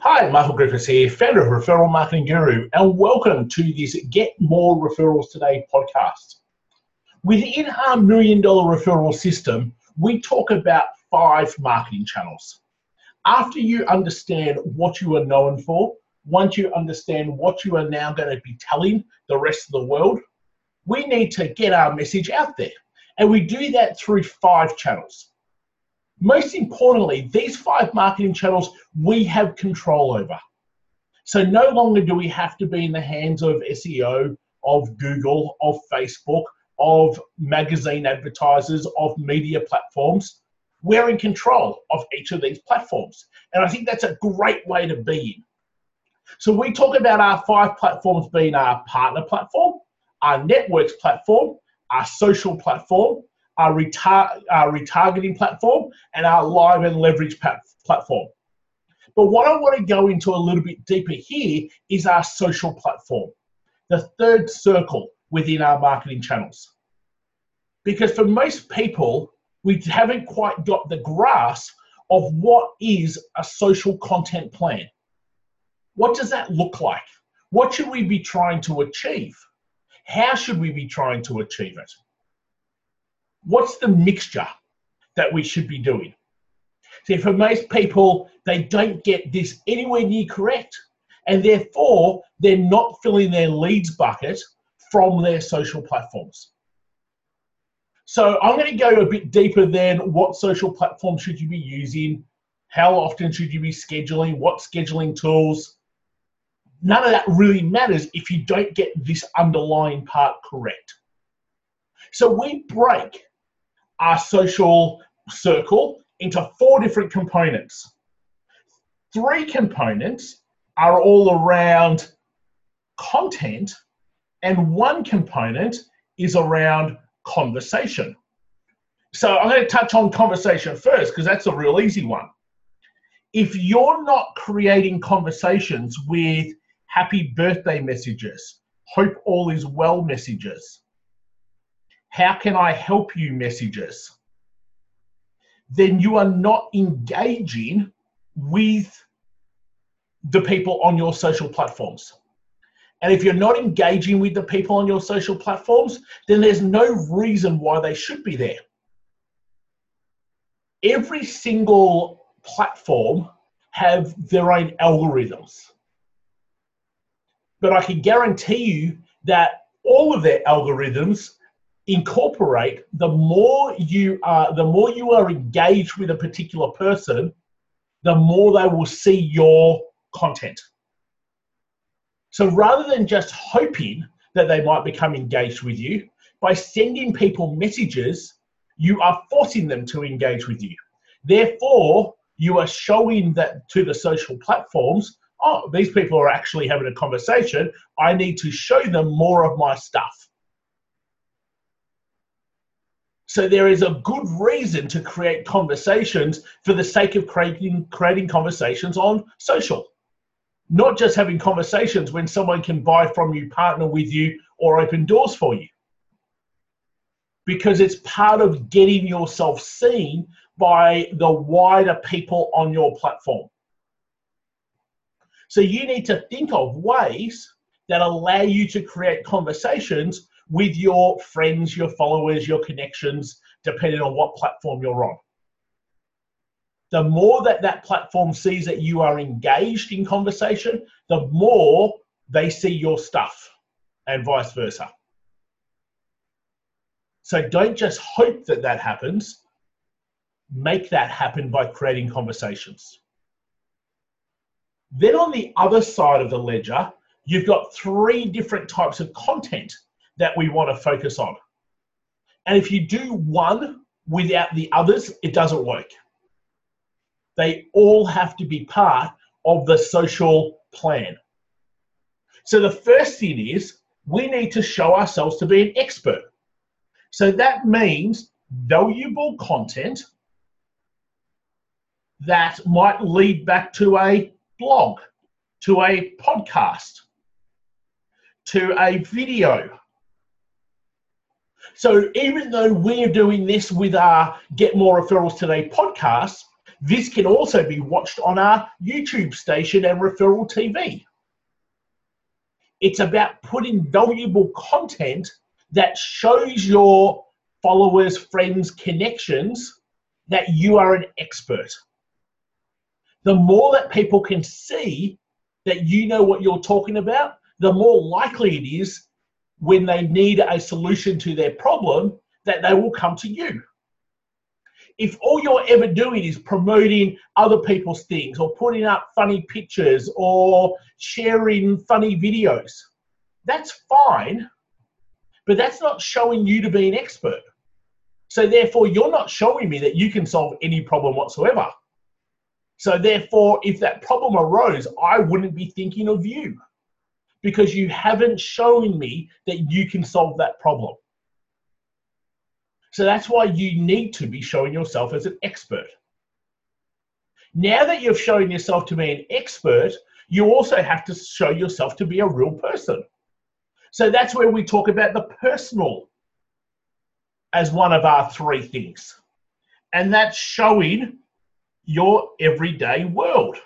Hi, Michael Griffiths here, founder of Referral Marketing Guru, and welcome to this Get More Referrals Today podcast. Within our $1 Million referral system, we talk about 5 marketing channels. After you understand what you are known for, once you understand what you are now going to be telling the rest of the world, we need to get our message out there. And we do that through 5 channels. Most importantly, these 5 marketing channels we have control over. So no longer do we have to be in the hands of SEO, of Google, of Facebook, of magazine advertisers, of media platforms. We're in control of each of these platforms. And I think that's a great way to be in. So we talk about our 5 platforms being our partner platform, our networks platform, our social platform, our retargeting platform, and our live and leverage platform. But what I want to go into a little bit deeper here is our social platform, the third circle within our marketing channels. Because for most people, we haven't quite got the grasp of what is a social content plan. What does that look like? What should we be trying to achieve? How should we be trying to achieve it? What's the mixture that we should be doing? See, for most people, they don't get this anywhere near correct, and therefore they're not filling their leads bucket from their social platforms. So I'm going to go a bit deeper than what social platform should you be using, how often should you be scheduling, what scheduling tools. None of that really matters if you don't get this underlying part correct. So we break our social circle into 4 different components. 3 components are all around content, and 1 component is around conversation. So I'm going to touch on conversation first because that's a real easy one. If you're not creating conversations with happy birthday messages, hope all is well messages, how can I help you messages, then you are not engaging with the people on your social platforms. And if you're not engaging with the people on your social platforms, then there's no reason why they should be there. Every single platform have their own algorithms. But I can guarantee you that all of their algorithms incorporate the more you are engaged with a particular person, the more they will see your content. So rather than just hoping that they might become engaged with you, by sending people messages, you are forcing them to engage with you. Therefore, you are showing that to the social platforms, oh, these people are actually having a conversation. I need to show them more of my stuff. So there is a good reason to create conversations for the sake of creating conversations on social. Not just having conversations when someone can buy from you, partner with you, or open doors for you. Because it's part of getting yourself seen by the wider people on your platform. So you need to think of ways that allow you to create conversations with your friends, your followers, your connections, depending on what platform you're on. The more that platform sees that you are engaged in conversation, the more they see your stuff, and vice versa. So don't just hope that that happens. Make that happen by creating conversations. Then on the other side of the ledger, you've got 3 different types of content that we want to focus on. And if you do one without the others, it doesn't work. They all have to be part of the social plan. So the first thing is we need to show ourselves to be an expert. So that means valuable content that might lead back to a blog, to a podcast, to a video. So even though we're doing this with our Get More Referrals Today podcast, This can also be watched on our YouTube station and Referral TV. It's about putting valuable content that shows your followers, friends, connections that you are an expert. The more that people can see that you know what you're talking about, the more likely it is when they need a solution to their problem that they will come to you. If all you're ever doing is promoting other people's things or putting up funny pictures or sharing funny videos, that's fine, but that's not showing you to be an expert. So therefore, you're not showing me that you can solve any problem whatsoever. So therefore, if that problem arose, I wouldn't be thinking of you because you haven't shown me that you can solve that problem. So that's why you need to be showing yourself as an expert. Now that you've shown yourself to be an expert, you also have to show yourself to be a real person. So that's where we talk about the personal as one of our three things. And that's showing your everyday world.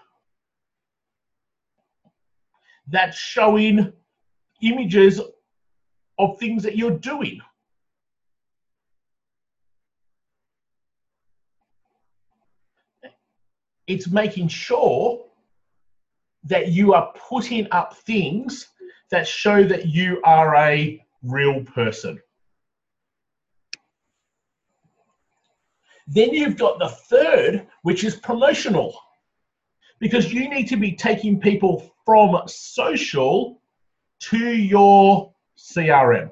That's showing images of things that you're doing. It's making sure that you are putting up things that show that you are a real person. Then you've got the third, which is promotional, because you need to be taking people from social to your CRM.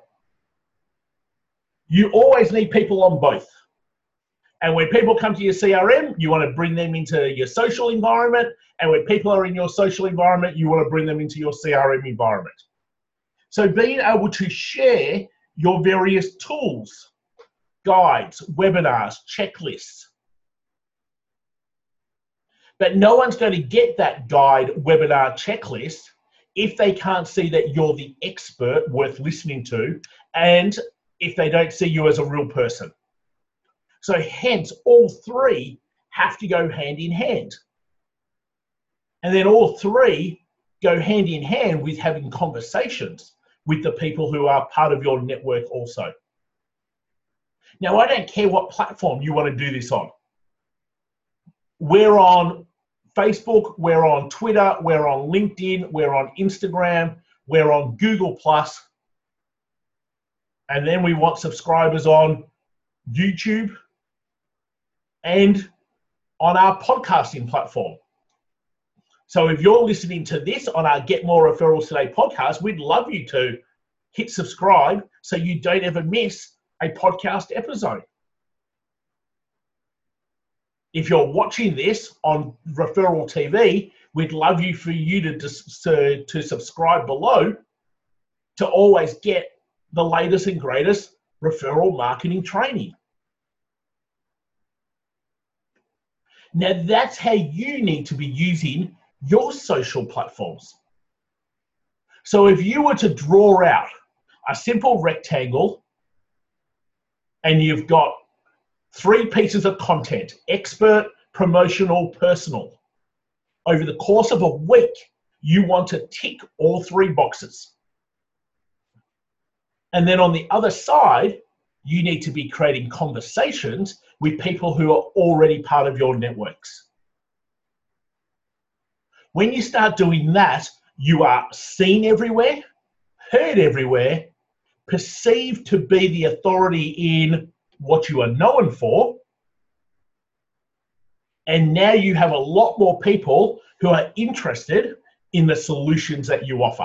You always need people on both. And when people come to your CRM, you want to bring them into your social environment. And when people are in your social environment, you want to bring them into your CRM environment. So being able to share your various tools, guides, webinars, checklists. But no one's going to get that guide, webinar, checklist if they can't see that you're the expert worth listening to and if they don't see you as a real person. So hence, all three have to go hand in hand. And then all three go hand in hand with having conversations with the people who are part of your network also. Now, I don't care what platform you want to do this on. We're on Facebook, we're on Twitter, we're on LinkedIn, we're on Instagram, we're on Google+, and then we want subscribers on YouTube and on our podcasting platform. So if you're listening to this on our Get More Referrals Today podcast, we'd love you to hit subscribe so you don't ever miss a podcast episode. If you're watching this on Referral TV, we'd love for you to subscribe below to always get the latest and greatest referral marketing training. Now that's how you need to be using your social platforms. So if you were to draw out a simple rectangle and you've got three pieces of content, expert, promotional, personal. Over the course of a week, you want to tick all three boxes. And then on the other side, you need to be creating conversations with people who are already part of your networks. When you start doing that, you are seen everywhere, heard everywhere, perceived to be the authority in what you are known for, and now you have a lot more people who are interested in the solutions that you offer.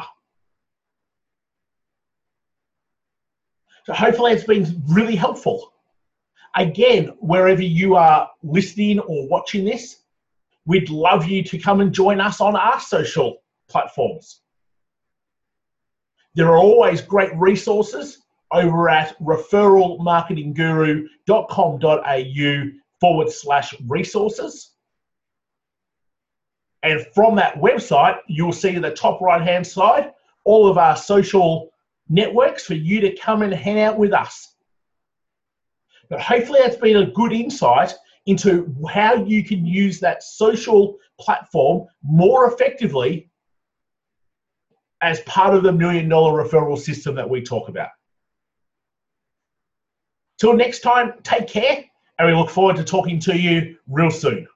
So hopefully it's been really helpful. Again, wherever you are listening or watching this, we'd love you to come and join us on our social platforms. There are always great resources over at referralmarketingguru.com.au/resources. And from that website, you'll see the top right-hand side, all of our social networks for you to come and hang out with us. But hopefully that's been a good insight into how you can use that social platform more effectively as part of the $1 million referral system that we talk about. Till next time, take care, and we look forward to talking to you real soon.